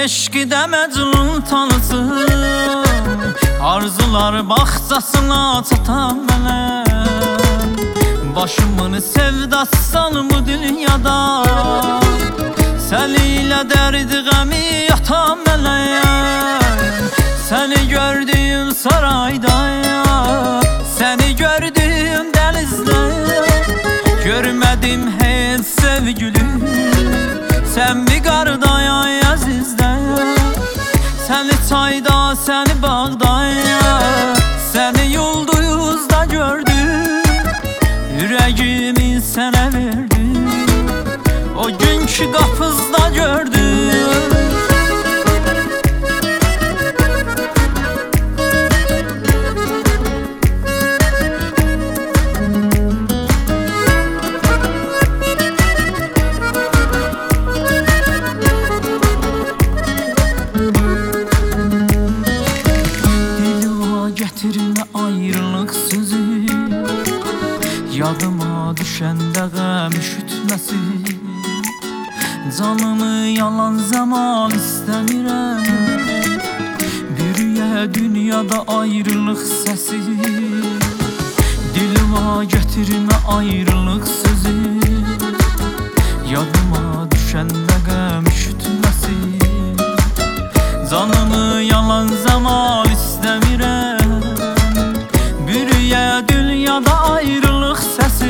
eşqdə məcnun tanısın, arzular bağçasına çatan mənə. Başımın sevdasan bu dünyada, səni ilə dərdi qəmi yatan mənə. Səni gördüyüm sarayda, səni gördüyüm dənizdə, görmədim heç sevgilim, sən bir qarda əzizdə. Səni çayda, səni bağda, səni yulduzda gördüm, ürəyimi sənə verdim, o günkü qapızda gördüm. Getirme ayrılık sözü, yadıma düşəndə qəm üşütməsi. Canımı yalan zaman istəmirəm, bürüyə dünyada ayrılıq səsi. Dilimə getirme ayrılık sözü, yadıma düşəndə qəm üşütməsi. Canımı yalan zaman istəmirəm, dünyada ayrılıq səsi.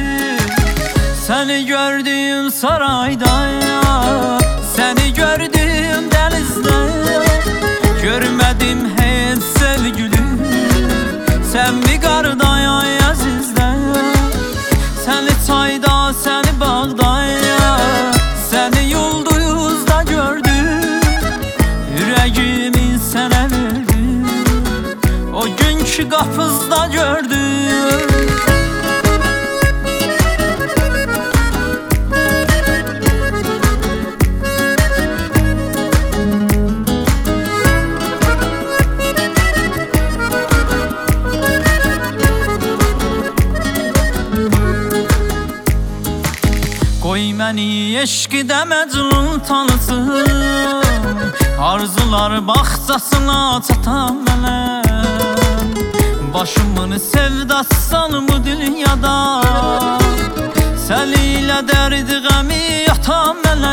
Səni gördüyüm sarayda, səni gördüyüm dənizdə, görmədim heç sevgilim, sən bir qarda əzizdə. Səni çayda, səni bağda, səni yulduzda gördüm, ürəyimi sənə verdim, o günkü qapızda gördüm. Qoy məni eşqdə məcnun tanısın, arzular bağçasına çatan mənə. Başımın sevdasan bu dünyada, səni ilə dərdi qəmi yatan mənə.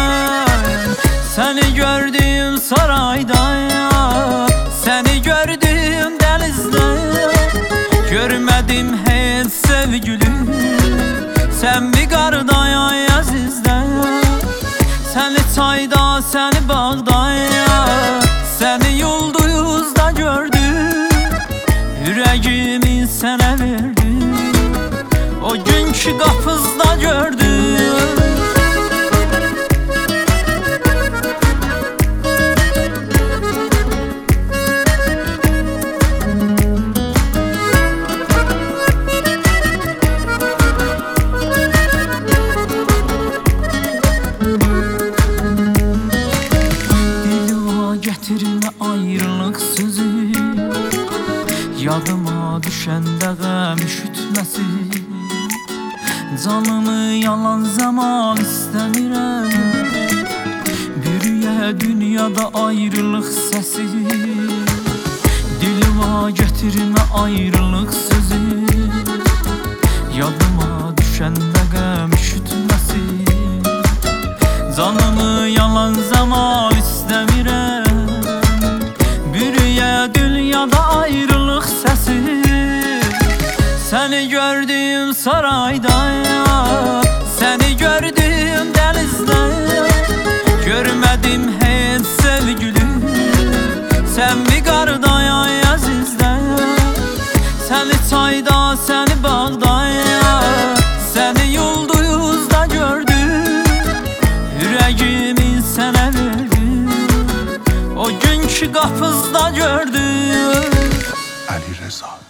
Səni gördüyüm sarayda, səni gördüyüm dənizdə, görmədim heç sevgilim, sən bir qarda əzizdə. Səni çayda, səni bağda, səni yulduzda gördüm, ürəyimi sənə verdim, o günkü qapızda gördüm. Getirme ayrılık sözü, yadıma düşəndə qəm üşütməsi. Canımı yalan zaman istəmirəm, bürüyə dünyada ayrılıq səsi. Dilimə getirme ayrılık sözü, yadıma düşəndə qəm üşütməsi. Canımı yalan zaman istəmirəm, bürüyə dünyada ayrılıq səsi. Səni gördüyüm sarayda, səni gördüyüm dənizdə, görmədim heç sevgilim, sən bir qarda əzizdə. Səni çayda, səni bağda, səni yulduzda gördüm, ürəyimi sənə verdim, o günkü qapızda gördüm. Ali Reza.